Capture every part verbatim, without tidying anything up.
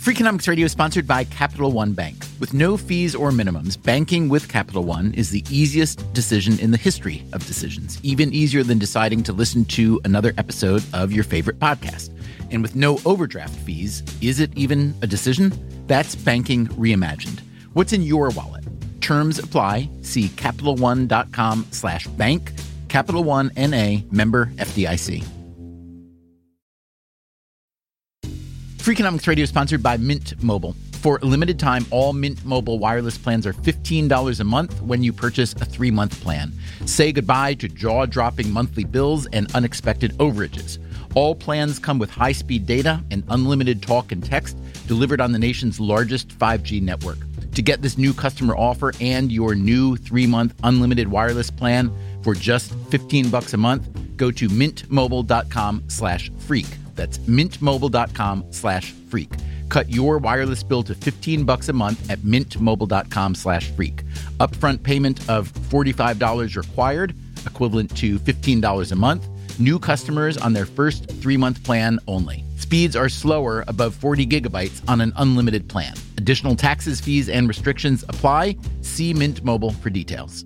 Freakonomics Radio is sponsored by Capital One Bank. With no fees or minimums, banking with Capital One is the easiest decision in the history of decisions, even easier than deciding to listen to another episode of your favorite podcast. And with no overdraft fees, is it even a decision? That's banking reimagined. What's in your wallet? Terms apply. See CapitalOne.com slash bank. Capital One N A, member F D I C. Freakonomics Radio is sponsored by Mint Mobile. For a limited time, all Mint Mobile wireless plans are fifteen dollars a month when you purchase a three-month plan. Say goodbye to jaw-dropping monthly bills and unexpected overages. All plans come with high-speed data and unlimited talk and text delivered on the nation's largest five G network. To get this new customer offer and your new three-month unlimited wireless plan for just fifteen bucks a month, go to mintmobile.com slash freak. That's mintmobile.com slash freak. Cut your wireless bill to fifteen bucks a month at mintmobile.com slash freak. Upfront payment of forty-five dollars required, equivalent to fifteen dollars a month. New customers on their first three-month plan only. Speeds are slower above forty gigabytes on an unlimited plan. Additional taxes, fees, and restrictions apply. See Mint Mobile for details.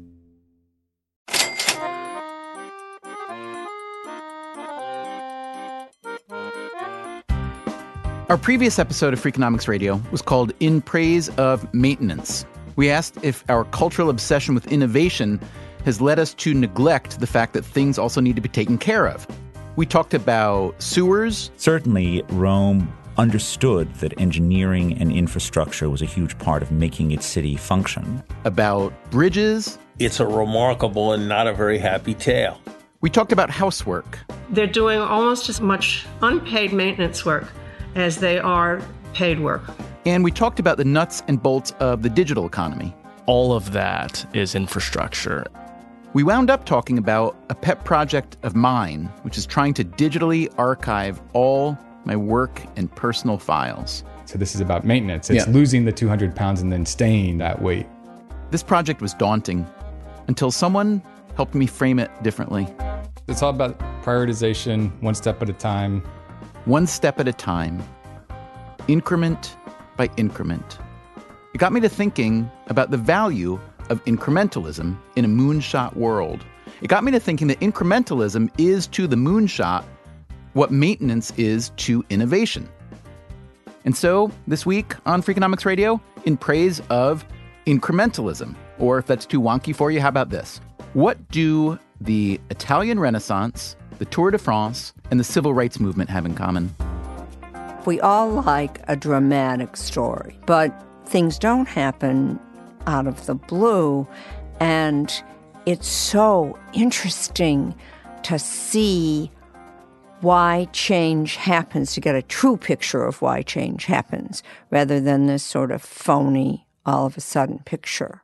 Our previous episode of Freakonomics Radio was called In Praise of Maintenance. We asked if our cultural obsession with innovation has led us to neglect the fact that things also need to be taken care of. We talked about sewers. Certainly, Rome understood that engineering and infrastructure was a huge part of making its city function. About bridges. It's a remarkable and not a very happy tale. We talked about housework. They're doing almost as much unpaid maintenance work as they are paid work. And we talked about the nuts and bolts of the digital economy. All of that is infrastructure. We wound up talking about a pet project of mine, which is trying to digitally archive all my work and personal files. So this is about maintenance. It's yeah. losing the two hundred pounds and then staying that weight. This project was daunting until someone helped me frame it differently. It's all about prioritization, one step at a time. One step at a time, increment by increment. It got me to thinking about the value of incrementalism in a moonshot world. It got me to thinking that incrementalism is to the moonshot what maintenance is to innovation. And so, this week on Freakonomics Radio, in praise of incrementalism, or if that's too wonky for you, how about this? What do the Italian Renaissance, the Tour de France, and the Civil Rights Movement have in common? We all like a dramatic story, but things don't happen out of the blue, and it's so interesting to see why change happens, to get a true picture of why change happens, rather than this sort of phony, all of a sudden picture.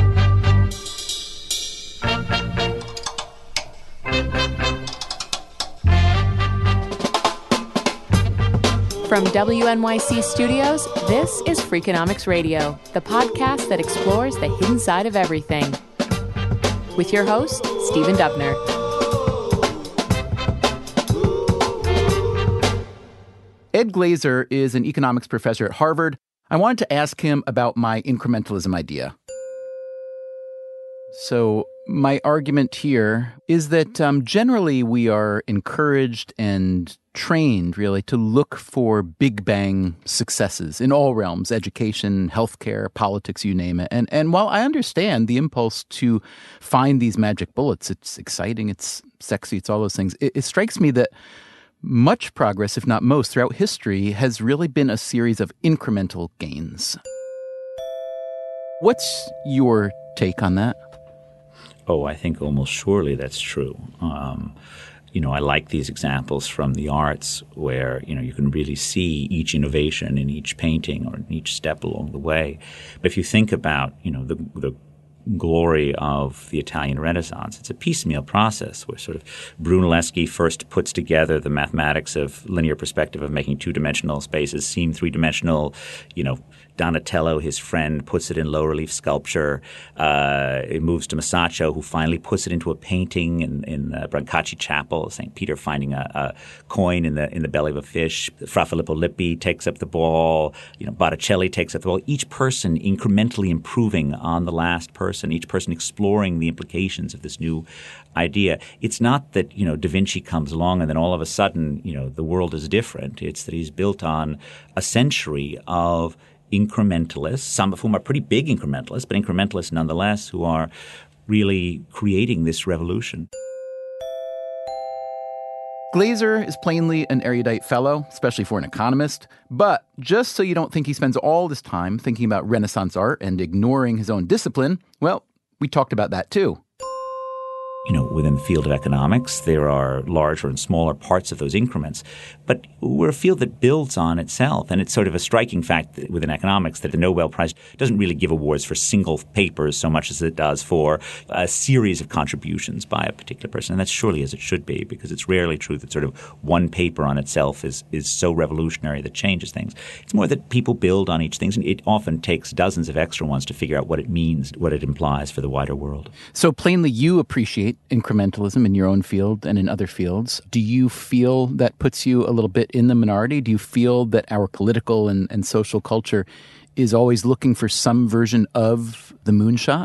From W N Y C Studios, this is Freakonomics Radio, the podcast that explores the hidden side of everything. With your host, Stephen Dubner. Ed Glazer is an economics professor at Harvard. I wanted to ask him about my incrementalism idea. So my argument here is that um, generally we are encouraged and trained, really, to look for big bang successes in all realms, education, healthcare, politics, you name it. And and while I understand the impulse to find these magic bullets, it's exciting, it's sexy, it's all those things, it, it strikes me that much progress, if not most, throughout history has really been a series of incremental gains. What's your take on that? Oh, I think almost surely that's true. Um, you know, I like these examples from the arts where, you know, you can really see each innovation in each painting or in each step along the way. But if you think about, you know, the, the glory of the Italian Renaissance. It's a piecemeal process where sort of Brunelleschi first puts together the mathematics of linear perspective of making two-dimensional spaces seem three-dimensional. You know, Donatello, his friend, puts it in low-relief sculpture. Uh, it moves to Masaccio, who finally puts it into a painting in, in uh, Brancacci Chapel, Saint Peter finding a, a coin in the in the belly of a fish. Fra Filippo Lippi takes up the ball. You know, Botticelli takes up the ball. Each person incrementally improving on the last person, each person exploring the implications of this new idea. It's not that, you know, Da Vinci comes along and then all of a sudden, you know, the world is different. It's that he's built on a century of incrementalists, some of whom are pretty big incrementalists, but incrementalists nonetheless, who are really creating this revolution. Glaser is plainly an erudite fellow, especially for an economist. But just so you don't think he spends all this time thinking about Renaissance art and ignoring his own discipline, well, we talked about that too. You know, within the field of economics, there are larger and smaller parts of those increments. But we're a field that builds on itself. And it's sort of a striking fact that within economics that the Nobel Prize doesn't really give awards for single papers so much as it does for a series of contributions by a particular person. And that's surely as it should be, because it's rarely true that sort of one paper on itself is, is so revolutionary that changes things. It's more that people build on each thing. And it often takes dozens of extra ones to figure out what it means, what it implies for the wider world. So plainly you appreciate incrementalism in your own field and in other fields. Do you feel that puts you a little bit in the minority? Do you feel that our political and, and social culture is always looking for some version of the moonshot?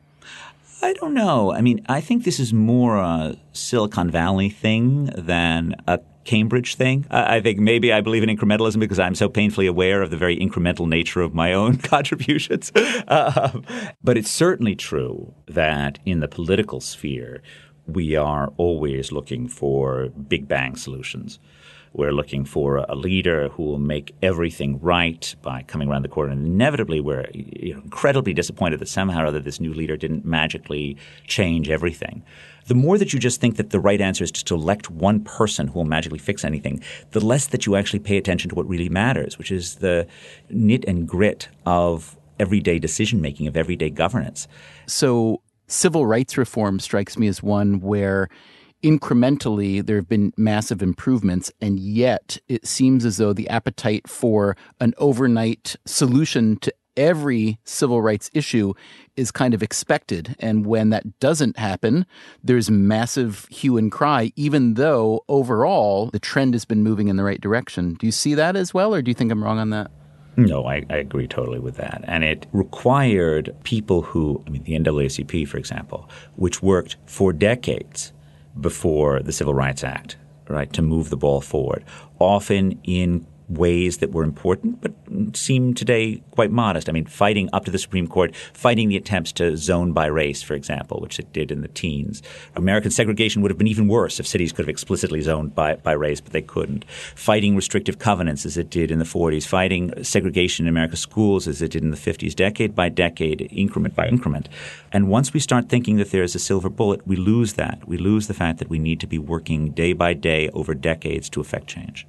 I don't know. I mean, I think this is more a Silicon Valley thing than a Cambridge thing. I think maybe I believe in incrementalism because I'm so painfully aware of the very incremental nature of my own contributions. Um, but it's certainly true that in the political sphere, we are always looking for big bang solutions. We're looking for a leader who will make everything right by coming around the corner. And inevitably, we're you know, incredibly disappointed that somehow or other this new leader didn't magically change everything. The more that you just think that the right answer is just to elect one person who will magically fix anything, the less that you actually pay attention to what really matters, which is the knit and grit of everyday decision-making, of everyday governance. So civil rights reform strikes me as one where incrementally there have been massive improvements, and yet it seems as though the appetite for an overnight solution to every civil rights issue is kind of expected. And when that doesn't happen, there's massive hue and cry, even though overall the trend has been moving in the right direction. Do you see that as well, or do you think I'm wrong on that? No, I, I agree totally with that. And it required people who, I mean, the N double A C P, for example, which worked for decades before the Civil Rights Act, right, to move the ball forward, often in ways that were important but seem today quite modest. I mean, fighting up to the Supreme Court, fighting the attempts to zone by race, for example, which it did in the teens. American segregation would have been even worse if cities could have explicitly zoned by, by race, but they couldn't. Fighting restrictive covenants as it did in the forties. Fighting segregation in America's schools as it did in the fifties, decade by decade, increment by increment. And once we start thinking that there is a silver bullet, we lose that. We lose the fact that we need to be working day by day over decades to effect change.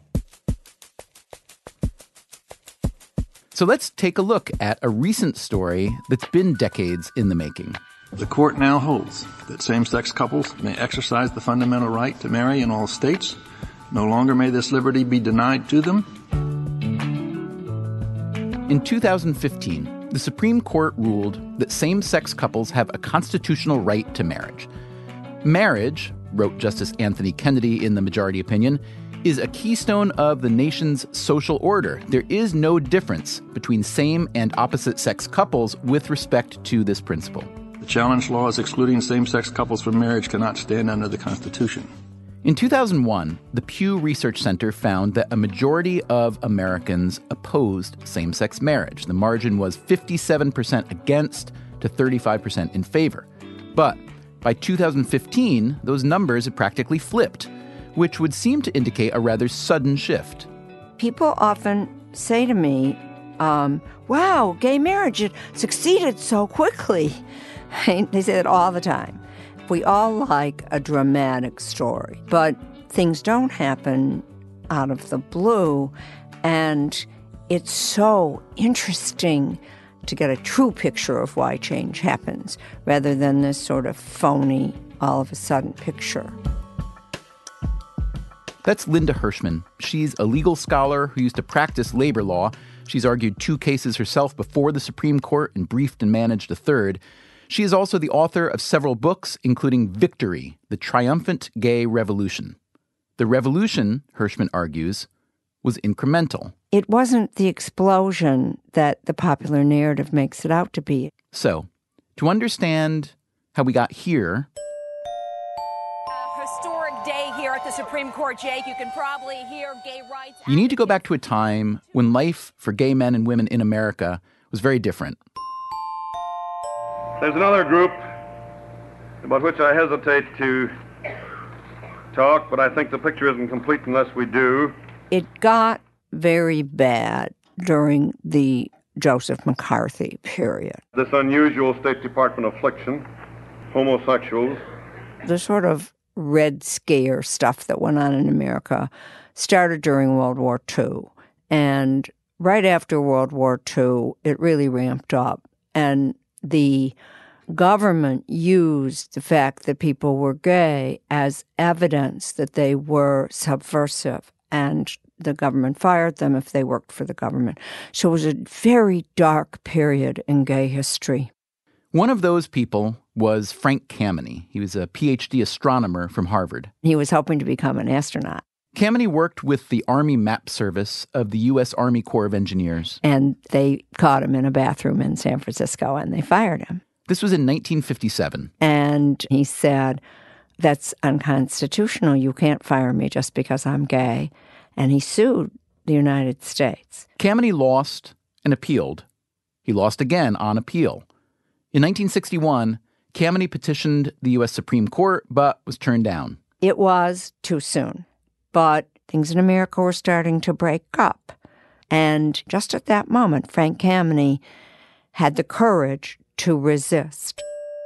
So let's take a look at a recent story that's been decades in the making. The court now holds that same-sex couples may exercise the fundamental right to marry in all states. No longer may this liberty be denied to them. In two thousand fifteen, the Supreme Court ruled that same-sex couples have a constitutional right to marriage. Marriage, wrote Justice Anthony Kennedy in the majority opinion, is a keystone of the nation's social order. There is no difference between same and opposite-sex couples with respect to this principle. The challenge laws excluding same-sex couples from marriage cannot stand under the Constitution. In two thousand one, the Pew Research Center found that a majority of Americans opposed same-sex marriage. The margin was fifty-seven percent against to thirty-five percent in favor. But by two thousand fifteen, those numbers had practically flipped, which would seem to indicate a rather sudden shift. People often say to me, um, wow, gay marriage, it succeeded so quickly. They say that all the time. We all like a dramatic story, but things don't happen out of the blue. And it's so interesting to get a true picture of why change happens, rather than this sort of phony, all of a sudden picture. That's Linda Hirschman. She's a legal scholar who used to practice labor law. She's argued two cases herself before the Supreme Court and briefed and managed a third. She is also the author of several books, including Victory, The Triumphant Gay Revolution. The revolution, Hirschman argues, was incremental. It wasn't the explosion that the popular narrative makes it out to be. So, to understand how we got here... A historic day here at the Supreme Court, Jake. You can probably hear gay rights... You need to go back to a time when life for gay men and women in America was very different. There's another group about which I hesitate to talk, but I think the picture isn't complete unless we do. It got very bad during the Joseph McCarthy period. This unusual State Department affliction, homosexuals. The sort of Red Scare stuff that went on in America started during World War Two. And right after World War Two, it really ramped up. And the government used the fact that people were gay as evidence that they were subversive, and the government fired them if they worked for the government. So it was a very dark period in gay history. One of those people was Frank Kameny. He was a P H D astronomer from Harvard. He was hoping to become an astronaut. Kameny worked with the Army Map Service of the U S Army Corps of Engineers. And they caught him in a bathroom in San Francisco, and they fired him. This was in nineteen fifty-seven. And he said, that's unconstitutional. You can't fire me just because I'm gay. And he sued the United States. Kameny lost and appealed. He lost again on appeal. In nineteen sixty-one, Kameny petitioned the U S Supreme Court, but was turned down. It was too soon. But things in America were starting to break up. And just at that moment, Frank Kameny had the courage to resist.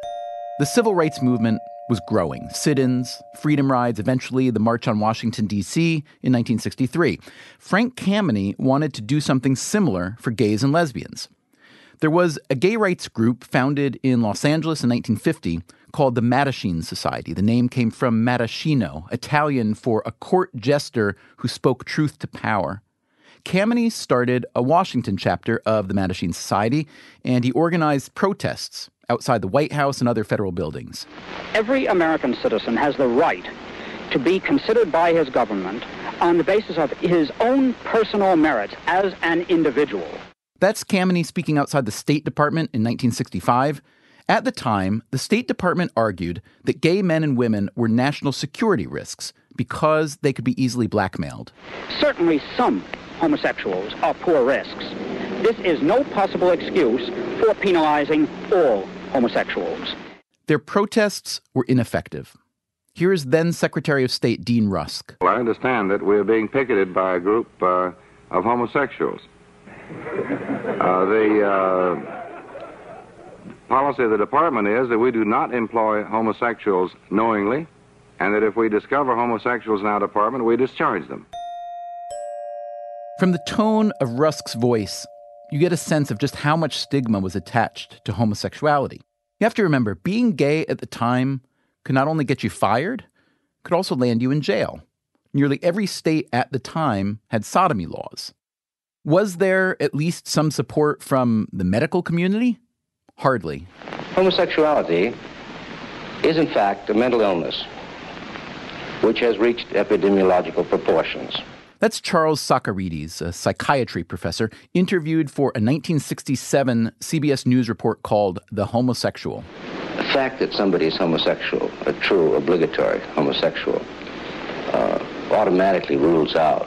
The civil rights movement was growing. Sit-ins, freedom rides, eventually the March on Washington, D C in nineteen sixty-three. Frank Kameny wanted to do something similar for gays and lesbians. There was a gay rights group founded in Los Angeles in nineteen fifty called the Mattachine Society. The name came from Mattachino, Italian for a court jester who spoke truth to power. Kameny started a Washington chapter of the Mattachine Society, and he organized protests outside the White House and other federal buildings. Every American citizen has the right to be considered by his government on the basis of his own personal merits as an individual. That's Kameny speaking outside the State Department in nineteen sixty-five. At the time, the State Department argued that gay men and women were national security risks because they could be easily blackmailed. Certainly some homosexuals are poor risks. This is no possible excuse for penalizing all homosexuals. Their protests were ineffective. Here is then Secretary of State Dean Rusk. Well, I understand that we're being picketed by a group uh, of homosexuals. Uh, the uh, policy of the department is that we do not employ homosexuals knowingly, and that if we discover homosexuals in our department, we discharge them. From the tone of Rusk's voice, you get a sense of just how much stigma was attached to homosexuality. You have to remember, being gay at the time could not only get you fired, could also land you in jail. Nearly every state at the time had sodomy laws. Was there at least some support from the medical community? Hardly. Homosexuality is, in fact, a mental illness which has reached epidemiological proportions. That's Charles Socarides, a psychiatry professor, interviewed for a nineteen sixty-seven C B S News report called The Homosexual. The fact that somebody is homosexual, a true obligatory homosexual, uh, automatically rules out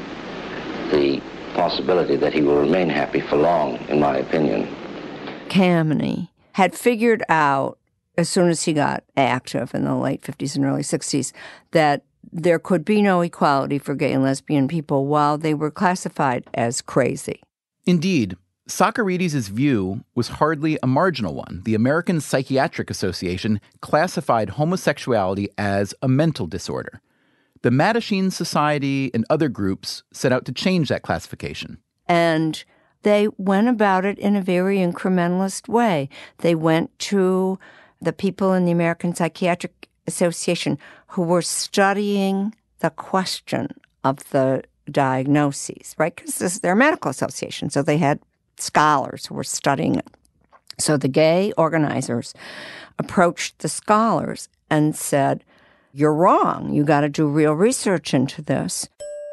the possibility that he will remain happy for long, in my opinion. Kameny had figured out, as soon as he got active in the late fifties and early sixties, that there could be no equality for gay and lesbian people while they were classified as crazy. Indeed, Socarides' view was hardly a marginal one. The American Psychiatric Association classified homosexuality as a mental disorder. The Mattachine Society and other groups set out to change that classification. And they went about it in a very incrementalist way. They went to the people in the American Psychiatric Association who were studying the question of the diagnoses, right? Because they're a medical association, so they had scholars who were studying it. So the gay organizers approached the scholars and said, you're wrong. You got to do real research into this.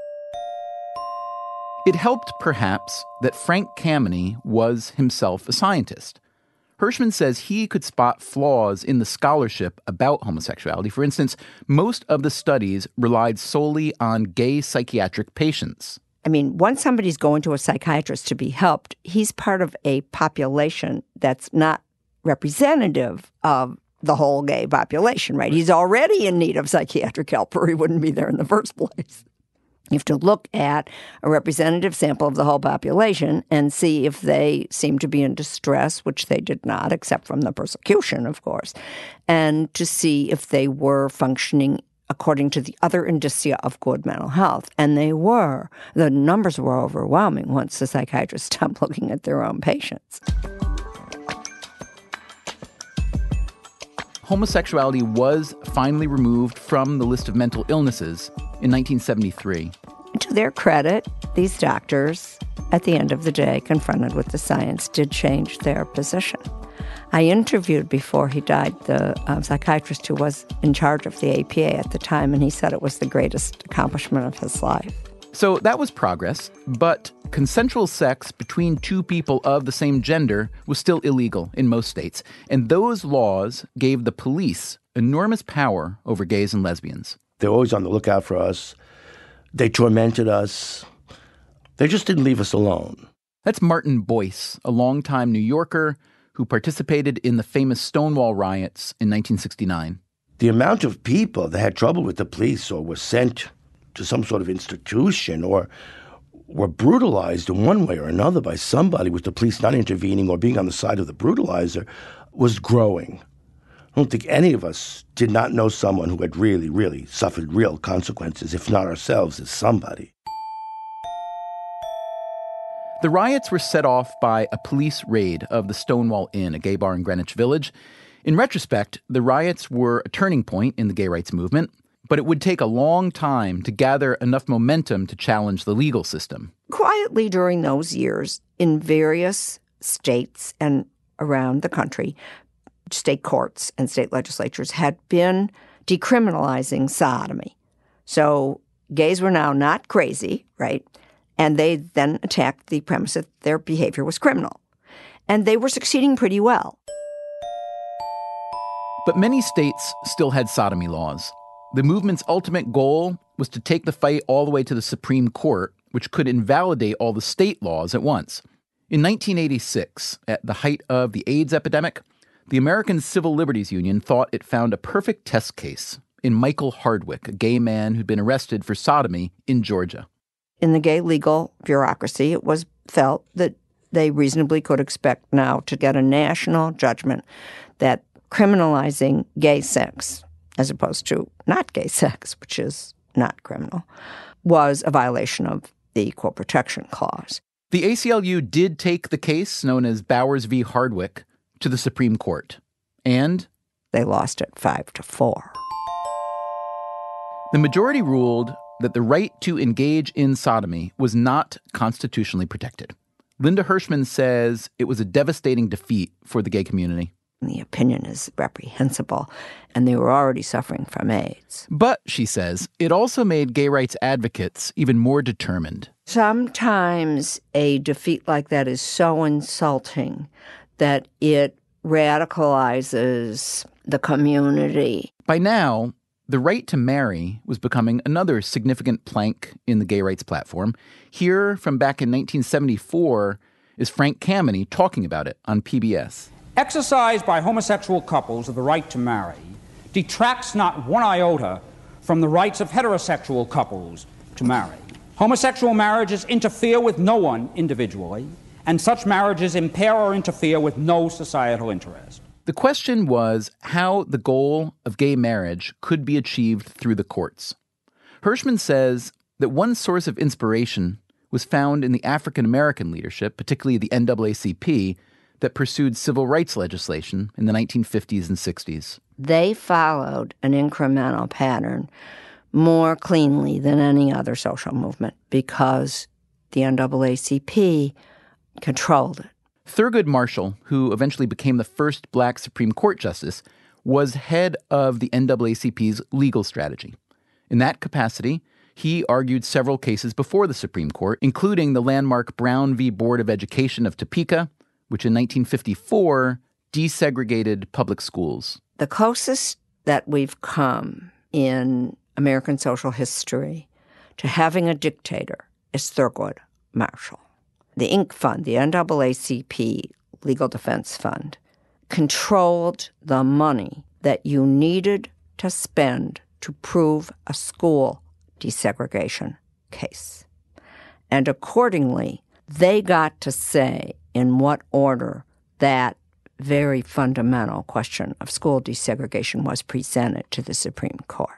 It helped, perhaps, that Frank Kameny was himself a scientist. Hirschman says he could spot flaws in the scholarship about homosexuality. For instance, most of the studies relied solely on gay psychiatric patients. I mean, once somebody's going to a psychiatrist to be helped, he's part of a population that's not representative of the whole gay population, right? He's already in need of psychiatric help or he wouldn't be there in the first place. You have to look at a representative sample of the whole population and see if they seem to be in distress, which they did not, except from the persecution, of course, and to see if they were functioning according to the other indicia of good mental health. And they were. The numbers were overwhelming once the psychiatrists stopped looking at their own patients. Homosexuality was finally removed from the list of mental illnesses in nineteen seventy-three. To their credit, these doctors, at the end of the day, confronted with the science, did change their position. I interviewed, before he died, the uh, psychiatrist who was in charge of the A P A at the time, and he said it was the greatest accomplishment of his life. So that was progress, but consensual sex between two people of the same gender was still illegal in most states, and those laws gave the police enormous power over gays and lesbians. They were always on the lookout for us. They tormented us. They just didn't leave us alone. That's Martin Boyce, a longtime New Yorker who participated in the famous Stonewall riots in nineteen sixty-nine. The amount of people that had trouble with the police or were sent to some sort of institution or were brutalized in one way or another by somebody with the police not intervening or being on the side of the brutalizer was growing. I don't think any of us did not know someone who had really, really suffered real consequences, if not ourselves as somebody. The riots were set off by a police raid of the Stonewall Inn, a gay bar in Greenwich Village. In retrospect, the riots were a turning point in the gay rights movement, but it would take a long time to gather enough momentum to challenge the legal system. Quietly during those years, in various states and around the country, state courts and state legislatures had been decriminalizing sodomy. So gays were now not crazy, right? And they then attacked the premise that their behavior was criminal. And they were succeeding pretty well. But many states still had sodomy laws. The movement's ultimate goal was to take the fight all the way to the Supreme Court, which could invalidate all the state laws at once. In nineteen eighty-six, at the height of the AIDS epidemic, the American Civil Liberties Union thought it found a perfect test case in Michael Hardwick, a gay man who'd been arrested for sodomy in Georgia. In the gay legal bureaucracy, it was felt that they reasonably could expect now to get a national judgment that criminalizing gay sex, as opposed to not gay sex, which is not criminal, was a violation of the Equal Protection Clause. The A C L U did take the case, known as Bowers v. Hardwick, to the Supreme Court. And they lost it five to four. The majority ruled that the right to engage in sodomy was not constitutionally protected. Linda Hirschman says it was a devastating defeat for the gay community. The opinion is reprehensible, and they were already suffering from AIDS. But, she says, it also made gay rights advocates even more determined. Sometimes a defeat like that is so insulting that it radicalizes the community. By now, the right to marry was becoming another significant plank in the gay rights platform. Here, from back in nineteen seventy-four, is Frank Kameny talking about it on P B S. Exercise by homosexual couples of the right to marry detracts not one iota from the rights of heterosexual couples to marry. Homosexual marriages interfere with no one individually, and such marriages impair or interfere with no societal interest. The question was how the goal of gay marriage could be achieved through the courts. Hirschman says that one source of inspiration was found in the African American leadership, particularly the N double A C P, that pursued civil rights legislation in the nineteen fifties and sixties. They followed an incremental pattern more cleanly than any other social movement because the N double A C P controlled it. Thurgood Marshall, who eventually became the first black Supreme Court justice, was head of the N double A C P's legal strategy. In that capacity, he argued several cases before the Supreme Court, including the landmark Brown v. Board of Education of Topeka, which in nineteen fifty-four desegregated public schools. The closest that we've come in American social history to having a dictator is Thurgood Marshall. The Inc Fund, the N double A C P Legal Defense Fund, controlled the money that you needed to spend to prove a school desegregation case. And accordingly, they got to say in what order that very fundamental question of school desegregation was presented to the Supreme Court.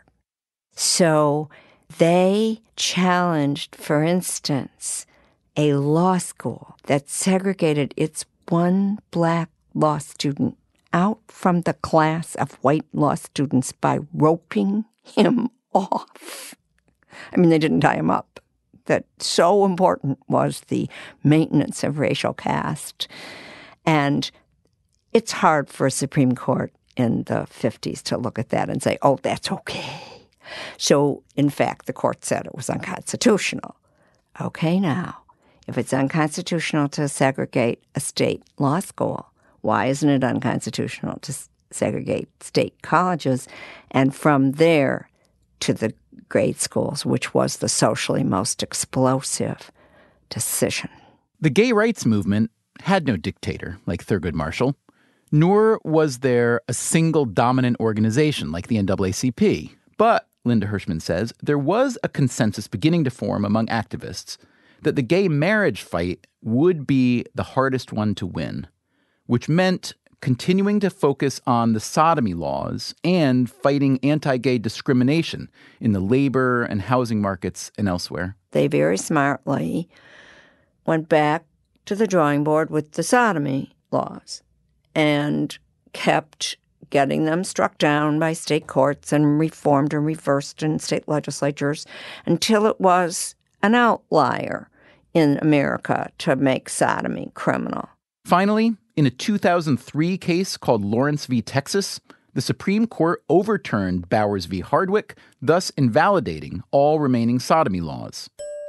So they challenged, for instance, a law school that segregated its one black law student out from the class of white law students by roping him off. I mean, they didn't tie him up. That so important was the maintenance of racial caste. And it's hard for a Supreme Court in the fifties to look at that and say, oh, that's okay. So, in fact, the court said it was unconstitutional. Okay, now, if it's unconstitutional to segregate a state law school, why isn't it unconstitutional to segregate state colleges? And from there to the grade schools, which was the socially most explosive decision. The gay rights movement had no dictator like Thurgood Marshall, nor was there a single dominant organization like the N double A C P. But, Linda Hirschman says, there was a consensus beginning to form among activists that the gay marriage fight would be the hardest one to win, which meant continuing to focus on the sodomy laws and fighting anti-gay discrimination in the labor and housing markets and elsewhere. They very smartly went back to the drawing board with the sodomy laws and kept getting them struck down by state courts and reformed and reversed in state legislatures until it was an outlier in America to make sodomy criminal. Finally, in a two thousand three case called Lawrence v. Texas, the Supreme Court overturned Bowers v. Hardwick, thus invalidating all remaining sodomy laws.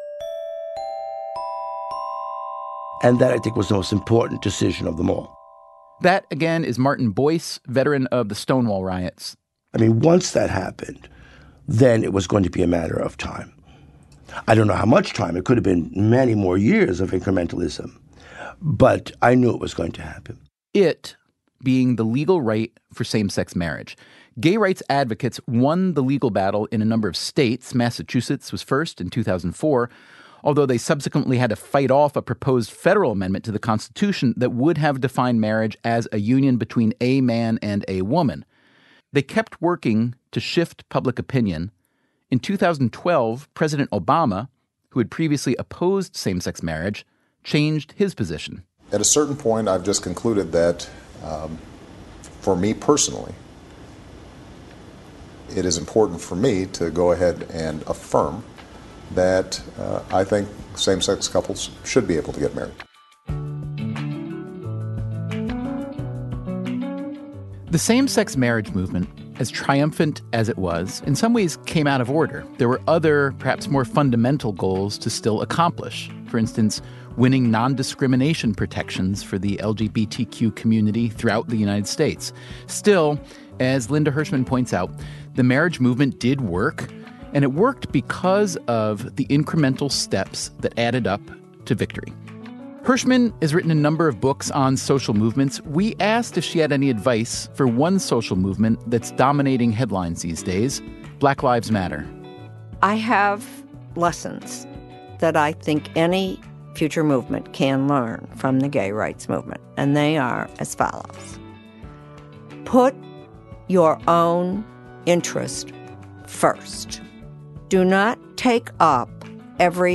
And that, I think, was the most important decision of them all. That, again, is Martin Boyce, veteran of the Stonewall riots. I mean, once that happened, then it was going to be a matter of time. I don't know how much time. It could have been many more years of incrementalism. But I knew it was going to happen. It being the legal right for same-sex marriage. Gay rights advocates won the legal battle in a number of states. Massachusetts was first in two thousand four, although they subsequently had to fight off a proposed federal amendment to the Constitution that would have defined marriage as a union between a man and a woman. They kept working to shift public opinion. In two thousand twelve, President Obama, who had previously opposed same-sex marriage, changed his position. At a certain point, I've just concluded that, um, for me personally, it is important for me to go ahead and affirm that uh, I think same-sex couples should be able to get married. The same-sex marriage movement, as triumphant as it was, in some ways came out of order. There were other, perhaps more fundamental goals to still accomplish. For instance, winning non-discrimination protections for the L G B T Q community throughout the United States. Still, as Linda Hirschman points out, the marriage movement did work, and it worked because of the incremental steps that added up to victory. Hirschman has written a number of books on social movements. We asked if she had any advice for one social movement that's dominating headlines these days, Black Lives Matter. I have lessons that I think any future movement can learn from the gay rights movement, and they are as follows. Put your own interest first. Do not take up every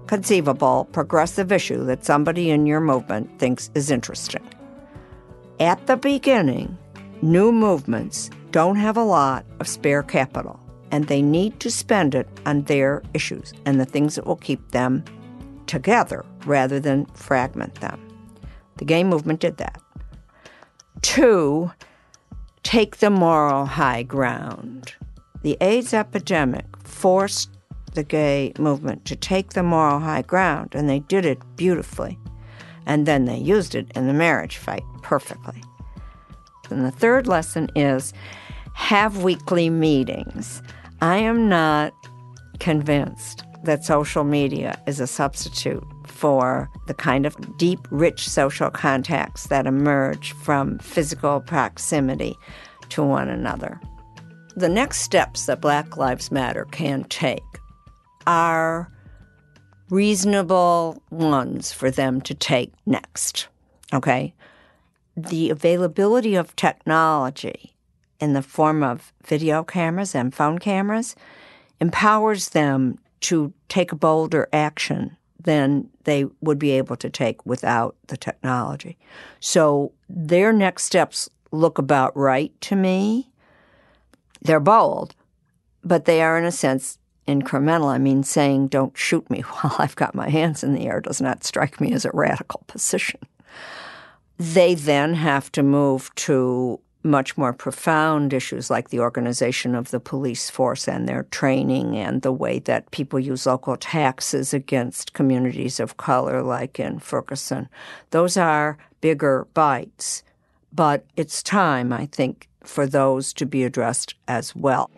conceivable progressive issue that somebody in your movement thinks is interesting. At the beginning, new movements don't have a lot of spare capital, and they need to spend it on their issues and the things that will keep them together rather than fragment them. The gay movement did that. Two, take the moral high ground. The AIDS epidemic forced the gay movement to take the moral high ground, and they did it beautifully. And then they used it in the marriage fight perfectly. And the third lesson is have weekly meetings. I am not convinced that social media is a substitute for the kind of deep, rich social contacts that emerge from physical proximity to one another. The next steps that Black Lives Matter can take are reasonable ones for them to take next, okay? The availability of technology in the form of video cameras and phone cameras empowers them to take a bolder action than they would be able to take without the technology. So their next steps look about right to me. They're bold, but they are, in a sense, incremental. I mean, saying, don't shoot me while I've got my hands in the air does not strike me as a radical position. They then have to move to much more profound issues like the organization of the police force and their training and the way that people use local taxes against communities of color like in Ferguson. Those are bigger bites, but it's time, I think, for those to be addressed as well.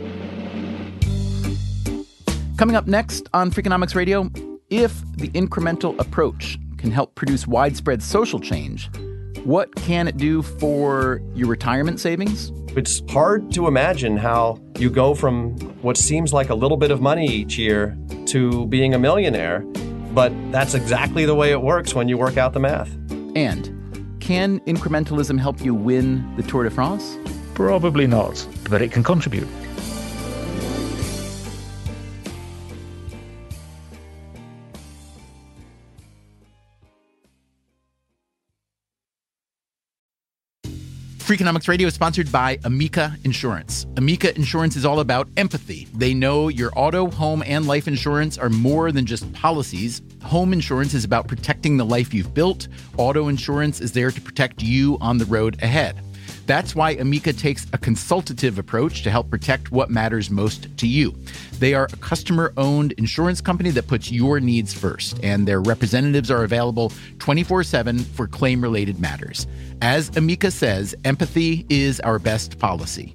Coming up next on Freakonomics Radio, if the incremental approach can help produce widespread social change, what can it do for your retirement savings? It's hard to imagine how you go from what seems like a little bit of money each year to being a millionaire, but that's exactly the way it works when you work out the math. And can incrementalism help you win the Tour de France? Probably not, but it can contribute. Freakonomics Radio is sponsored by Amica Insurance. Amica Insurance is all about empathy. They know your auto, home, and life insurance are more than just policies. Home insurance is about protecting the life you've built. Auto insurance is there to protect you on the road ahead. That's why Amica takes a consultative approach to help protect what matters most to you. They are a customer-owned insurance company that puts your needs first, and their representatives are available twenty-four seven for claim-related matters. As Amica says, empathy is our best policy.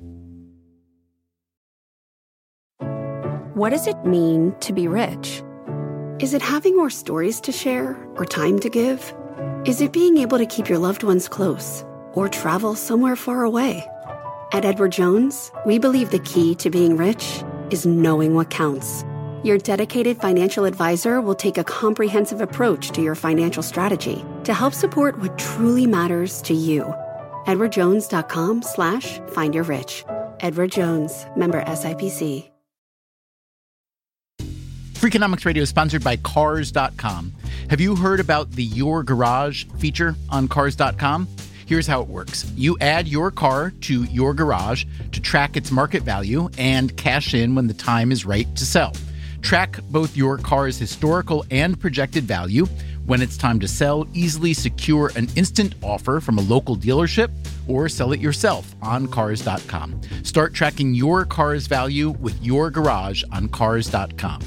What does it mean to be rich? Is it having more stories to share or time to give? Is it being able to keep your loved ones close or travel somewhere far away? At Edward Jones, we believe the key to being rich is knowing what counts. Your dedicated financial advisor will take a comprehensive approach to your financial strategy to help support what truly matters to you. edwardjones.com slash find your rich. Edward Jones, member S I P C. Freakonomics Radio is sponsored by Cars dot com. Have you heard about the Your Garage feature on Cars dot com? Here's how it works. You add your car to your garage to track its market value and cash in when the time is right to sell. Track both your car's historical and projected value. When it's time to sell, easily secure an instant offer from a local dealership or sell it yourself on Cars dot com. Start tracking your car's value with your garage on Cars dot com.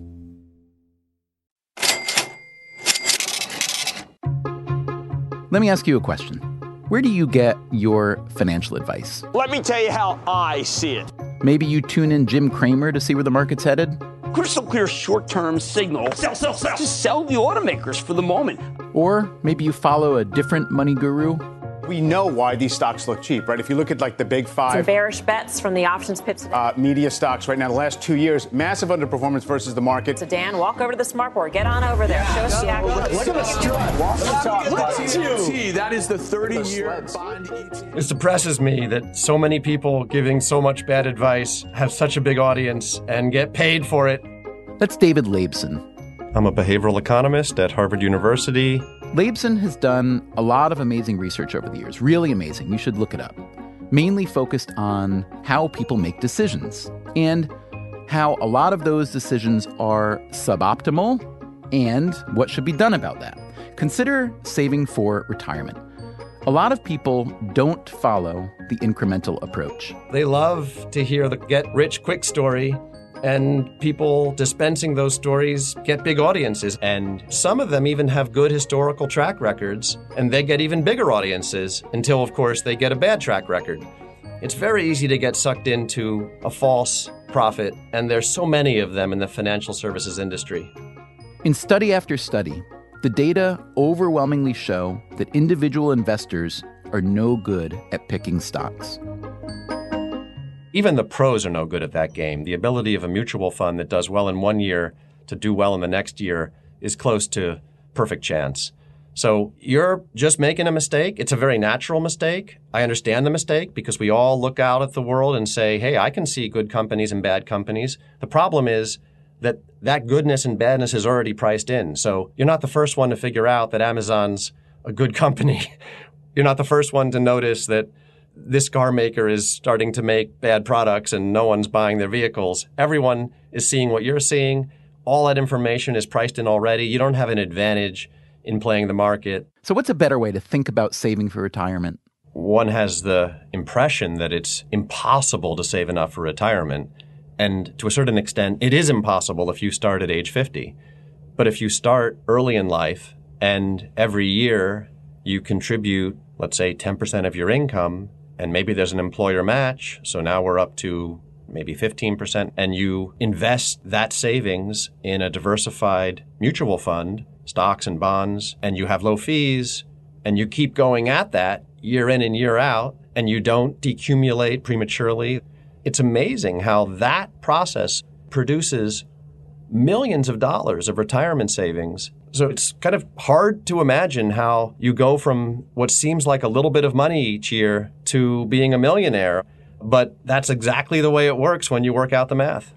Let me ask you a question. Where do you get your financial advice? Let me tell you how I see it. Maybe you tune in Jim Cramer to see where the market's headed? Crystal clear short-term signal. Sell, sell, sell. Just sell the automakers for the moment. Or maybe you follow a different money guru? We know why these stocks look cheap, right? If you look at like the big five. Some bearish bets from the options pips. Uh, media stocks right now, the last two years, massive underperformance versus the market. So Dan, walk over to the smart board. Get on over there. Show us the action. Look at the strut. Walk the top. Let's see. That is the thirty-year bond E T F. It depresses me that so many people giving so much bad advice have such a big audience and get paid for it. That's David Laibson. I'm a behavioral economist at Harvard University. Laibson has done a lot of amazing research over the years, really amazing. You should look it up. Mainly focused on how people make decisions and how a lot of those decisions are suboptimal and what should be done about that. Consider saving for retirement. A lot of people don't follow the incremental approach. They love to hear the get-rich-quick story, and people dispensing those stories get big audiences. And some of them even have good historical track records, and they get even bigger audiences until, of course, they get a bad track record. It's very easy to get sucked into a false profit, and there's so many of them in the financial services industry. In study after study, the data overwhelmingly show that individual investors are no good at picking stocks. Even the pros are no good at that game. The ability of a mutual fund that does well in one year to do well in the next year is close to perfect chance. So you're just making a mistake. It's a very natural mistake. I understand the mistake because we all look out at the world and say, hey, I can see good companies and bad companies. The problem is that that goodness and badness is already priced in. So you're not the first one to figure out that Amazon's a good company. You're not the first one to notice that this car maker is starting to make bad products and no one's buying their vehicles. Everyone is seeing what you're seeing. All that information is priced in already. You don't have an advantage in playing the market. So what's a better way to think about saving for retirement? One has the impression that it's impossible to save enough for retirement. And to a certain extent, it is impossible if you start at age fifty. But if you start early in life and every year you contribute, let's say, ten percent of your income, and maybe there's an employer match, so now we're up to maybe fifteen percent, and you invest that savings in a diversified mutual fund, stocks and bonds, and you have low fees, and you keep going at that year in and year out, and you don't decumulate prematurely. It's amazing how that process produces millions of dollars of retirement savings. So it's kind of hard to imagine how you go from what seems like a little bit of money each year to being a millionaire. But that's exactly the way it works when you work out the math.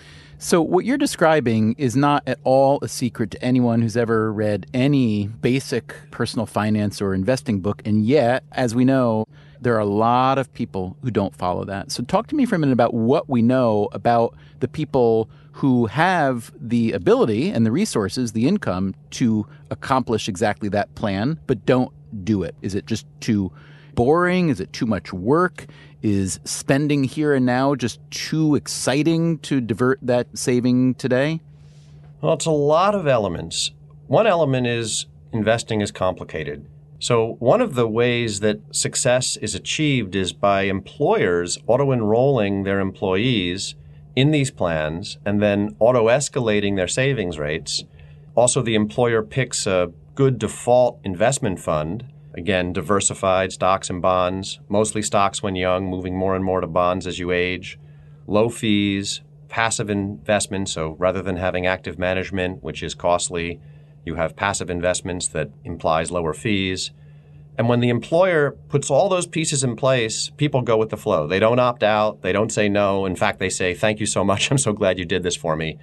So what you're describing is not at all a secret to anyone who's ever read any basic personal finance or investing book. And yet, as we know, there are a lot of people who don't follow that. So talk to me for a minute about what we know about the people who have the ability and the resources, the income to accomplish exactly that plan, but don't do it. Is it just too boring? Is it too much work? Is spending here and now just too exciting to divert that saving today? Well, it's a lot of elements. One element is investing is complicated. So one of the ways that success is achieved is by employers auto-enrolling their employees in these plans and then auto-escalating their savings rates. Also, the employer picks a good default investment fund. Again, diversified stocks and bonds, mostly stocks when young, moving more and more to bonds as you age. Low fees, passive investments. So rather than having active management, which is costly, you have passive investments that implies lower fees. And when the employer puts all those pieces in place, people go with the flow. They don't opt out. They don't say no. In fact, they say, thank you so much. I'm so glad you did this for me.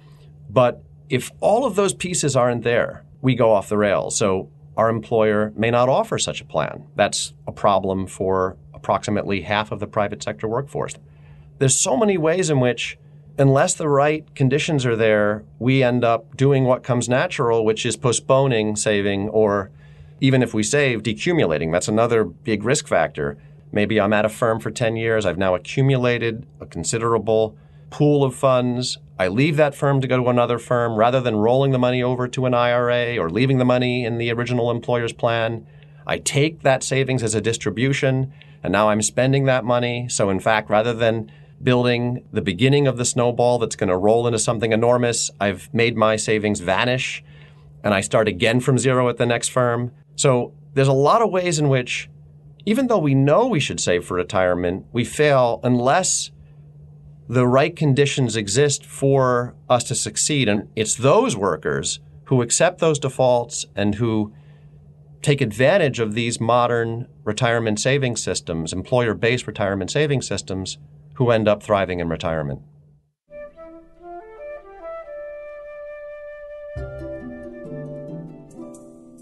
But if all of those pieces aren't there, we go off the rails. So our employer may not offer such a plan. That's a problem for approximately half of the private sector workforce. There's so many ways in which, unless the right conditions are there, we end up doing what comes natural, which is postponing saving, or even if we save, decumulating. That's another big risk factor. Maybe I'm at a firm for ten years. I've now accumulated a considerable pool of funds. I leave that firm to go to another firm rather than rolling the money over to an I R A or leaving the money in the original employer's plan. I take that savings as a distribution, and now I'm spending that money. So in fact, rather than building the beginning of the snowball that's going to roll into something enormous, I've made my savings vanish, and I start again from zero at the next firm. So there's a lot of ways in which, even though we know we should save for retirement, we fail unless the right conditions exist for us to succeed. And it's those workers who accept those defaults and who take advantage of these modern retirement saving systems, employer-based retirement saving systems, who end up thriving in retirement.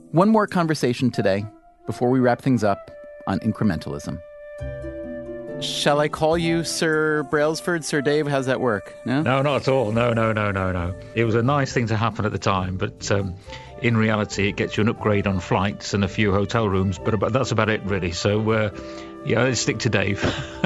One more conversation today before we wrap things up on incrementalism. Shall I call you Sir Brailsford, Sir Dave? How's that work? No? No, not at all. No, no, no, no, no. It was a nice thing to happen at the time, but um, in reality, it gets you an upgrade on flights and a few hotel rooms, but about, that's about it, really. So, uh, yeah, let's stick to Dave.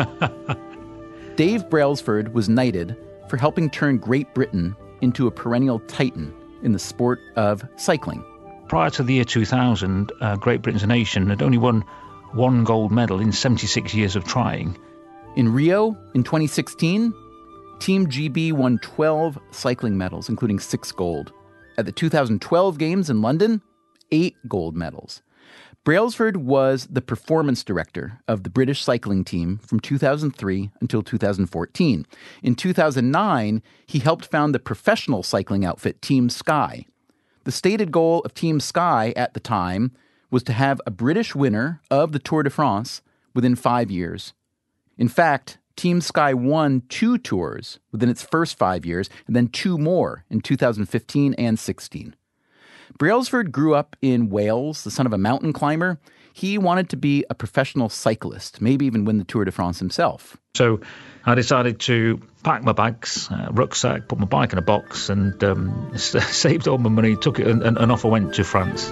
Dave Brailsford was knighted for helping turn Great Britain into a perennial titan in the sport of cycling. Prior to the year two thousand, uh, Great Britain's nation had only won one gold medal in seventy-six years of trying. In Rio, in twenty sixteen, Team G B won twelve cycling medals, including six gold. At the two thousand twelve Games in London, eight gold medals. Brailsford was the performance director of the British cycling team from two thousand three until two thousand fourteen. In two thousand nine, he helped found the professional cycling outfit Team Sky. The stated goal of Team Sky at the time was to have a British winner of the Tour de France within five years. In fact, Team Sky won two tours within its first five years, and then two more in two thousand fifteen and sixteen. Brailsford grew up in Wales, the son of a mountain climber. He wanted to be a professional cyclist, maybe even win the Tour de France himself. So I decided to pack my bags, uh, rucksack, put my bike in a box, and um, saved all my money, took it, and, and off I went to France.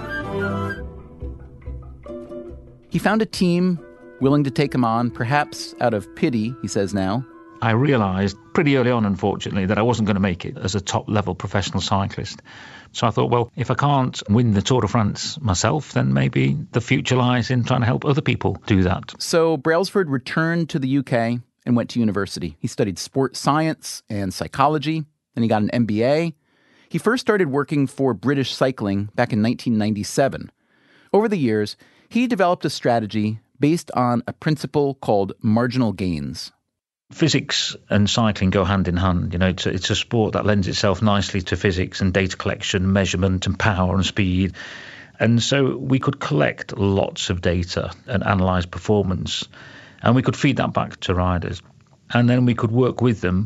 He found a team willing to take him on, perhaps out of pity, he says now. I realised pretty early on, unfortunately, that I wasn't going to make it as a top-level professional cyclist. So I thought, well, if I can't win the Tour de France myself, then maybe the future lies in trying to help other people do that. So Brailsford returned to the U K and went to university. He studied sports science and psychology, and he got an M B A. He first started working for British Cycling back in nineteen ninety-seven. Over the years, he developed a strategy based on a principle called marginal gains. Physics and cycling go hand in hand. You know, it's a, it's a sport that lends itself nicely to physics and data collection, measurement and power and speed. And so we could collect lots of data and analyse performance. And we could feed that back to riders. And then we could work with them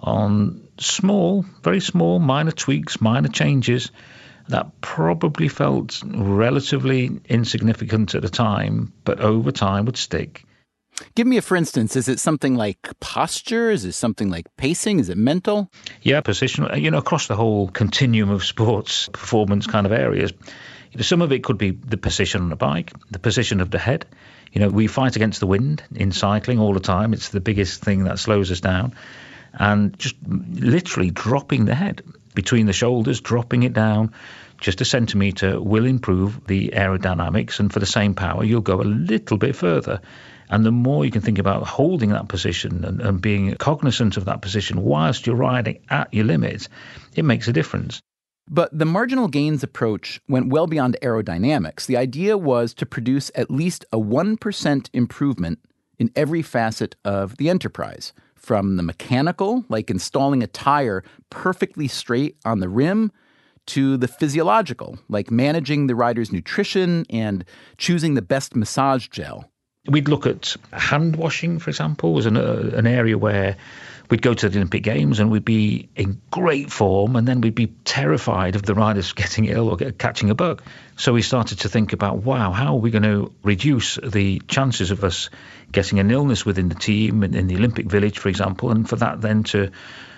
on small, very small, minor tweaks, minor changes that probably felt relatively insignificant at the time, but over time would stick. Give me a for instance. Is it something like posture? Is it something like pacing? Is it mental? Yeah, position, you know, across the whole continuum of sports performance kind of areas. Some of it could be the position on the bike, the position of the head. You know, we fight against the wind in cycling all the time. It's the biggest thing that slows us down. And just literally dropping the head between the shoulders, dropping it down just a centimetre will improve the aerodynamics. And for the same power, you'll go a little bit further. And the more you can think about holding that position and, and being cognizant of that position whilst you're riding at your limits, it makes a difference. But the marginal gains approach went well beyond aerodynamics. The idea was to produce at least a one percent improvement in every facet of the enterprise, from the mechanical, like installing a tire perfectly straight on the rim, to the physiological, like managing the rider's nutrition and choosing the best massage gel. We'd look at hand washing, for example, was an, uh, an area where we'd go to the Olympic Games and we'd be in great form, and then we'd be terrified of the riders getting ill or get, catching a bug. So we started to think about, wow, how are we going to reduce the chances of us getting an illness within the team, in, in the Olympic Village, for example, and for that then to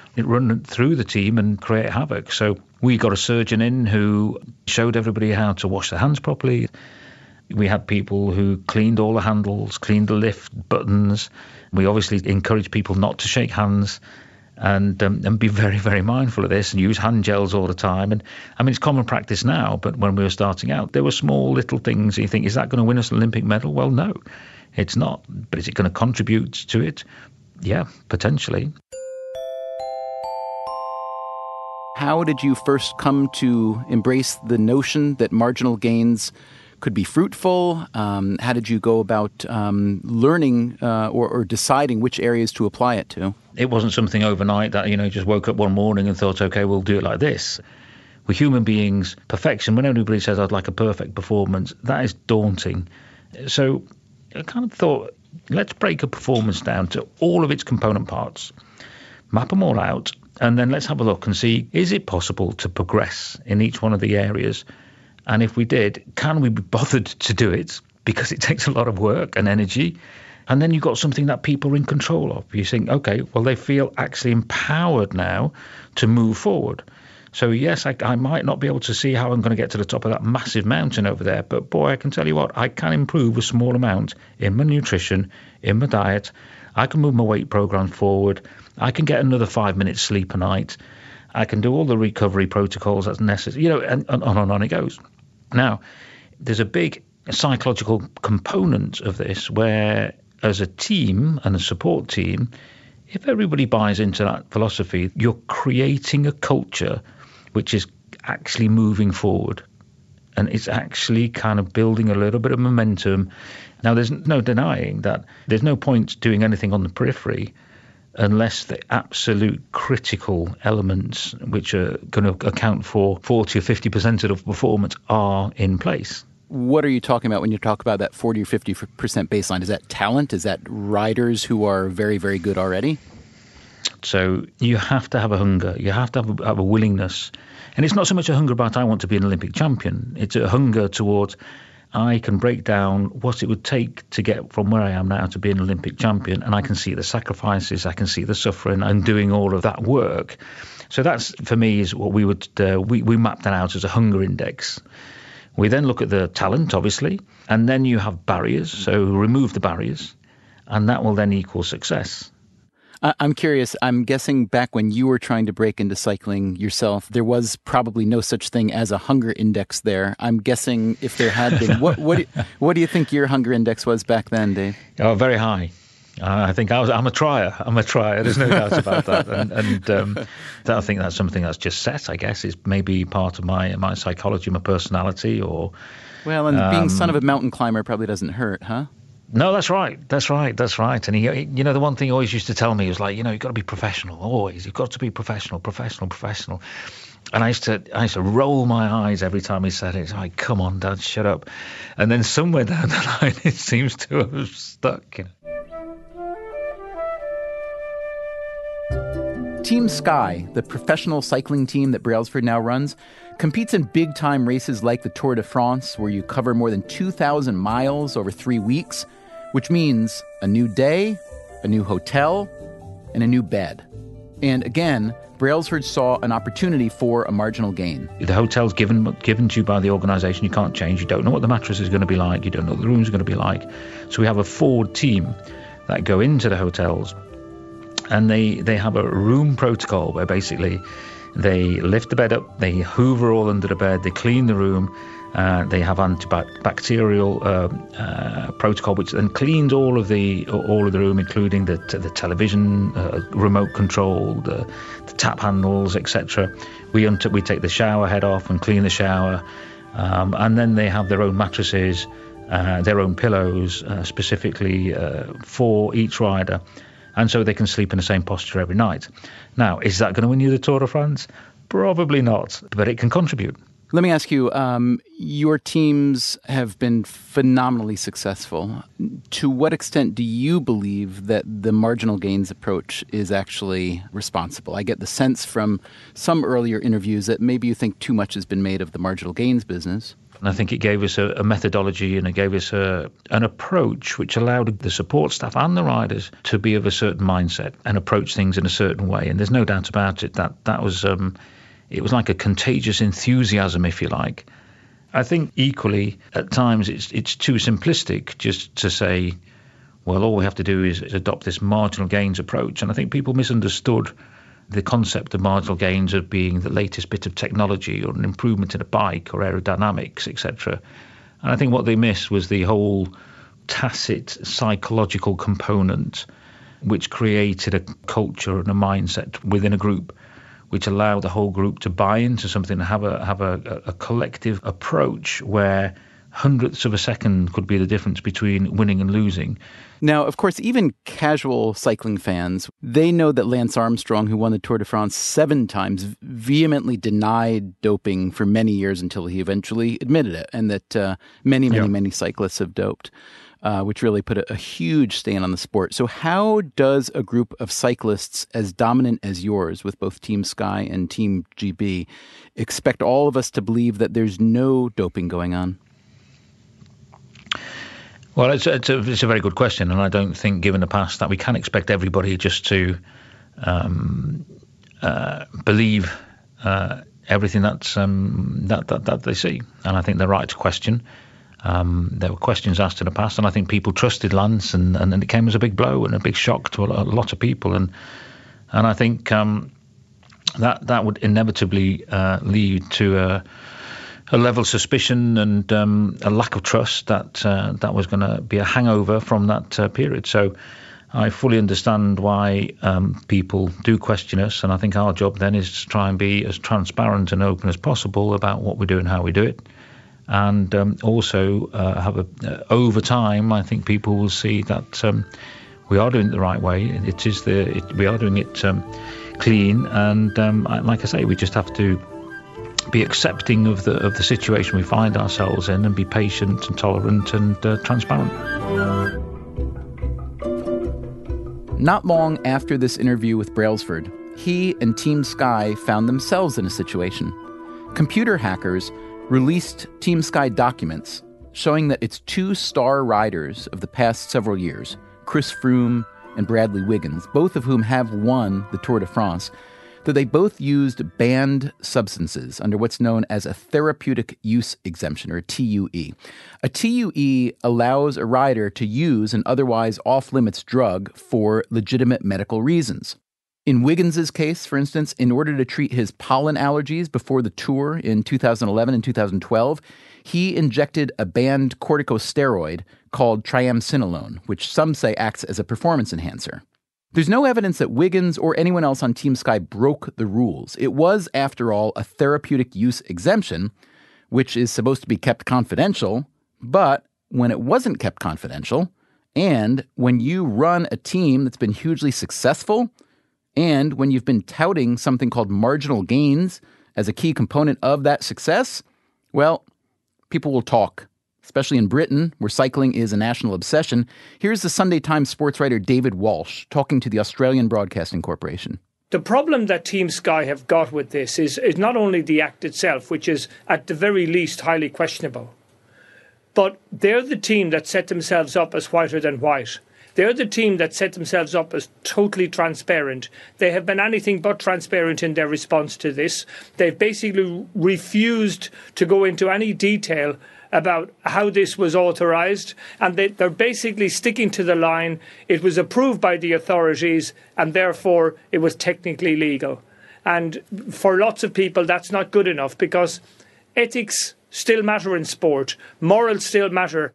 run through the team and create havoc. So we got a surgeon in who showed everybody how to wash their hands properly. We had people who cleaned all the handles, cleaned the lift buttons. We obviously encouraged people not to shake hands and um, and be very, very mindful of this and use hand gels all the time. And I mean, it's common practice now, but when we were starting out, there were small little things. You think, is that going to win us an Olympic medal? Well, no, it's not. But is it going to contribute to it? Yeah, potentially. How did you first come to embrace the notion that marginal gains could be fruitful? Um, how did you go about um, learning uh, or, or deciding which areas to apply it to? It wasn't something overnight that, you know, just woke up one morning and thought, okay, we'll do it like this. We're human beings. Perfection, when everybody says I'd like a perfect performance, that is daunting. So I kind of thought, let's break a performance down to all of its component parts, map them all out, and then let's have a look and see, is it possible to progress in each one of the areas And if we did, can we be bothered to do it? Because it takes a lot of work and energy. And then you've got something that people are in control of. You think, okay, well, they feel actually empowered now to move forward. So, yes, I, I might not be able to see how I'm going to get to the top of that massive mountain over there. But, boy, I can tell you what, I can improve a small amount in my nutrition, in my diet. I can move my weight program forward. I can get another five minutes sleep a night. I can do all the recovery protocols that's necessary, you know, and, and on and on it goes. Now, there's a big psychological component of this where, as a team and a support team, if everybody buys into that philosophy, you're creating a culture which is actually moving forward. And it's actually kind of building a little bit of momentum. Now, there's no denying that there's no point doing anything on the periphery unless the absolute critical elements, which are going to account for forty or fifty percent of the performance, are in place. What are you talking about when you talk about that forty or fifty percent baseline? Is that talent? Is that riders who are very, very good already? So you have to have a hunger. You have to have a, have a willingness. And it's not so much a hunger about I want to be an Olympic champion. It's a hunger towards I can break down what it would take to get from where I am now to be an Olympic champion. And I can see the sacrifices. I can see the suffering and doing all of that work. So that's, for me, is what we would, uh, we, we mapped that out as a hunger index. We then look at the talent, obviously, and then you have barriers. So remove the barriers, and that will then equal success. I'm curious, I'm guessing back when you were trying to break into cycling yourself, there was probably no such thing as a hunger index there. I'm guessing if there had been, what what do, what do you think your hunger index was back then, Dave? Oh, very high. Uh, I think I was, I'm a trier. I'm a trier. There's no doubt about that. And, and um, I think that's something that's just set, I guess, is maybe part of my my psychology, my personality, or... Well, and um, being son of a mountain climber probably doesn't hurt, huh? No, that's right. That's right. That's right. And he, he, you know, the one thing he always used to tell me was like, you know, you've got to be professional. Always, you've got to be professional, professional, professional. And I used to, I used to roll my eyes every time he said it. It's like, come on, Dad, shut up. And then somewhere down the line, it seems to have stuck. You know. Team Sky, the professional cycling team that Brailsford now runs, competes in big-time races like the Tour de France, where you cover more than two thousand miles over three weeks, which means a new day, a new hotel, and a new bed. And again, Brailsford saw an opportunity for a marginal gain. The hotel's given given to you by the organisation. You can't change. You don't know what the mattress is going to be like. You don't know what the room's going to be like. So we have a forward team that go into the hotels, and they, they have a room protocol where basically they lift the bed up, they hoover all under the bed, they clean the room, uh, they have antibacterial uh, uh, protocol, which then cleans all of the all of the room, including the the television, uh, remote control, the, the tap handles, et cetera. We un- we take the shower head off and clean the shower, um, and then they have their own mattresses, uh, their own pillows, uh, specifically uh, for each rider. And so they can sleep in the same posture every night. Now, is that going to win you the Tour de France? Probably not, but it can contribute. Let me ask you, um, your teams have been phenomenally successful. To what extent do you believe that the marginal gains approach is actually responsible? I get the sense from some earlier interviews that maybe you think too much has been made of the marginal gains business. And I think it gave us a, a methodology, and it gave us a, an approach which allowed the support staff and the riders to be of a certain mindset and approach things in a certain way. And there's no doubt about it that that was um, it was like a contagious enthusiasm, if you like. I think equally at times it's it's too simplistic just to say, well, all we have to do is adopt this marginal gains approach. And I think people misunderstood the concept of marginal gains of being the latest bit of technology or an improvement in a bike or aerodynamics, et cetera. And I think what they missed was the whole tacit psychological component, which created a culture and a mindset within a group, which allowed the whole group to buy into something and have a have a, a collective approach where hundredths of a second could be the difference between winning and losing. Now, of course, even casual cycling fans, they know that Lance Armstrong, who won the Tour de France seven times, vehemently denied doping for many years until he eventually admitted it, and that uh, many, many, yeah. many cyclists have doped, uh, which really put a, a huge stain on the sport. So how does a group of cyclists as dominant as yours, with both Team Sky and Team G B, expect all of us to believe that there's no doping going on? Well, it's a, it's, a, it's a very good question, and I don't think, given the past, that we can expect everybody just to um, uh, believe uh, everything that's um, that, that that they see. And I think they're right to question. Um, there were questions asked in the past, and I think people trusted Lance, and, and it came as a big blow and a big shock to a, a lot of people. And and I think um, that that would inevitably uh, lead to a. a level of suspicion and um, a lack of trust that uh, that was going to be a hangover from that uh, period. So I fully understand why um, people do question us, and I think our job then is to try and be as transparent and open as possible about what we do and how we do it. And um, also uh, have a, uh, over time, I think people will see that um, we are doing it the right way. It is the it, we are doing it um, clean, and um, like I say, we just have to be accepting of the of the situation we find ourselves in, and be patient and tolerant and uh, transparent. Not long after this interview with Brailsford, he and Team Sky found themselves in a situation. Computer hackers released Team Sky documents showing that its two star riders of the past several years, Chris Froome and Bradley Wiggins, both of whom have won the Tour de France, that they both used banned substances under what's known as a therapeutic use exemption, or a T U E. A T U E allows a rider to use an otherwise off-limits drug for legitimate medical reasons. In Wiggins's case, for instance, in order to treat his pollen allergies before the Tour in two thousand eleven and two thousand twelve, he injected a banned corticosteroid called triamcinolone, which some say acts as a performance enhancer. There's no evidence that Wiggins or anyone else on Team Sky broke the rules. It was, after all, a therapeutic use exemption, which is supposed to be kept confidential. But when it wasn't kept confidential, and when you run a team that's been hugely successful, and when you've been touting something called marginal gains as a key component of that success, well, people will talk. Especially in Britain, where cycling is a national obsession. Here's the Sunday Times sports writer David Walsh talking to the Australian Broadcasting Corporation. The problem that Team Sky have got with this is, is not only the act itself, which is at the very least highly questionable, but they're the team that set themselves up as whiter than white. They're the team that set themselves up as totally transparent. They have been anything but transparent in their response to this. They've basically refused to go into any detail about how this was authorised, and they, they're basically sticking to the line. It was approved by the authorities, and therefore it was technically legal. And for lots of people, that's not good enough, because ethics still matter in sport. Morals still matter.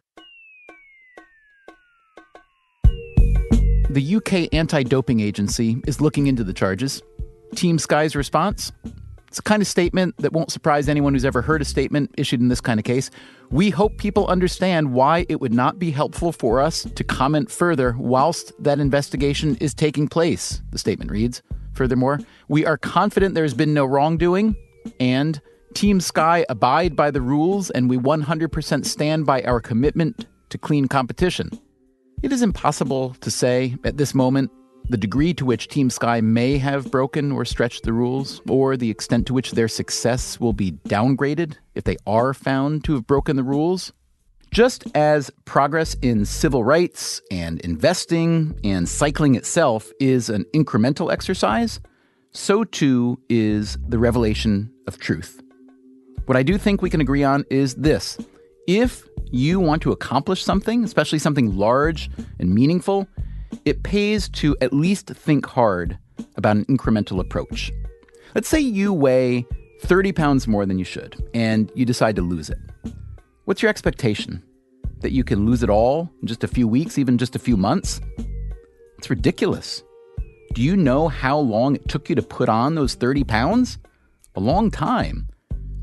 The U K anti-doping agency is looking into the charges. Team Sky's response? It's a kind of statement that won't surprise anyone who's ever heard a statement issued in this kind of case. We hope people understand why it would not be helpful for us to comment further whilst that investigation is taking place, the statement reads. Furthermore, we are confident there has been no wrongdoing, and Team Sky abide by the rules, and we one hundred percent stand by our commitment to clean competition. It is impossible to say at this moment the degree to which Team Sky may have broken or stretched the rules, or the extent to which their success will be downgraded if they are found to have broken the rules. Just as progress in civil rights and investing and cycling itself is an incremental exercise, so too is the revelation of truth. What I do think we can agree on is this. If you want to accomplish something, especially something large and meaningful, it pays to at least think hard about an incremental approach. Let's say you weigh thirty pounds more than you should, and you decide to lose it. What's your expectation? That you can lose it all in just a few weeks, even just a few months? It's ridiculous. Do you know how long it took you to put on those thirty pounds? A long time.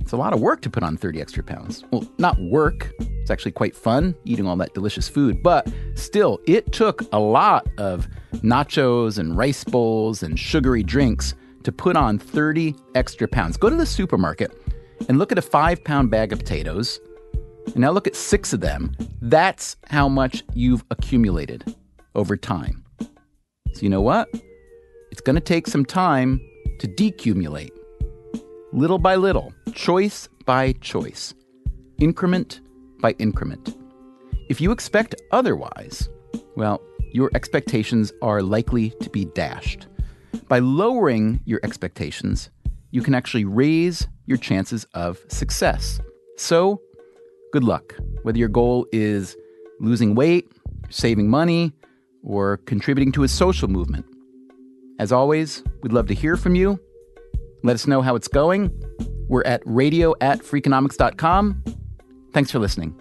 It's a lot of work to put on thirty extra pounds. Well, not work. It's actually quite fun eating all that delicious food. But still, it took a lot of nachos and rice bowls and sugary drinks to put on thirty extra pounds. Go to the supermarket and look at a five-pound bag of potatoes. And now look at six of them. That's how much you've accumulated over time. So you know what? It's going to take some time to decumulate. Little by little, choice by choice, increment by increment. If you expect otherwise, well, your expectations are likely to be dashed. By lowering your expectations, you can actually raise your chances of success. So, good luck, whether your goal is losing weight, saving money, or contributing to a social movement. As always, we'd love to hear from you. Let us know how it's going. We're at radio at freakonomics dot com. Thanks for listening.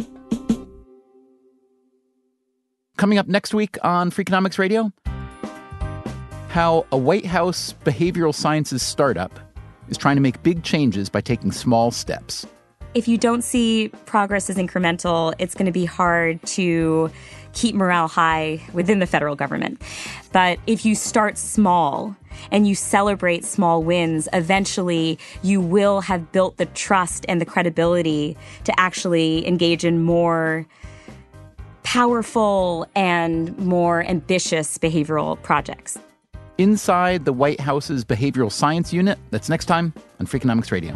Coming up next week on Freakonomics Radio, how a White House behavioral sciences startup is trying to make big changes by taking small steps. If you don't see progress as incremental, it's going to be hard to keep morale high within the federal government. But if you start small and you celebrate small wins, eventually you will have built the trust and the credibility to actually engage in more powerful and more ambitious behavioral projects. Inside the White House's Behavioral Science Unit, that's next time on Freakonomics Radio.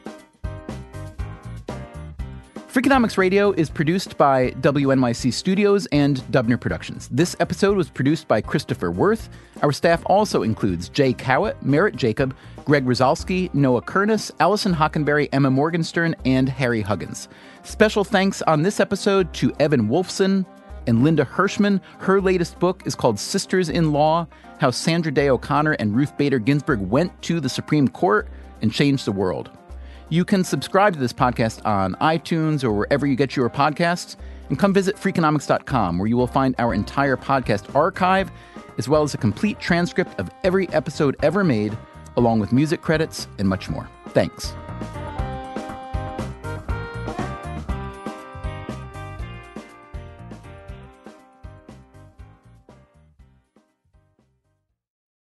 Freakonomics Radio is produced by W N Y C Studios and Dubner Productions. This episode was produced by Christopher Worth. Our staff also includes Jay Cowett, Merritt Jacob, Greg Rosalski, Noah Kernis, Allison Hockenberry, Emma Morgenstern, and Harry Huggins. Special thanks on this episode to Evan Wolfson and Linda Hirschman. Her latest book is called Sisters-in-Law, How Sandra Day O'Connor and Ruth Bader Ginsburg Went to the Supreme Court and Changed the World. You can subscribe to this podcast on iTunes or wherever you get your podcasts, and come visit freakonomics dot com, where you will find our entire podcast archive, as well as a complete transcript of every episode ever made, along with music credits and much more. Thanks.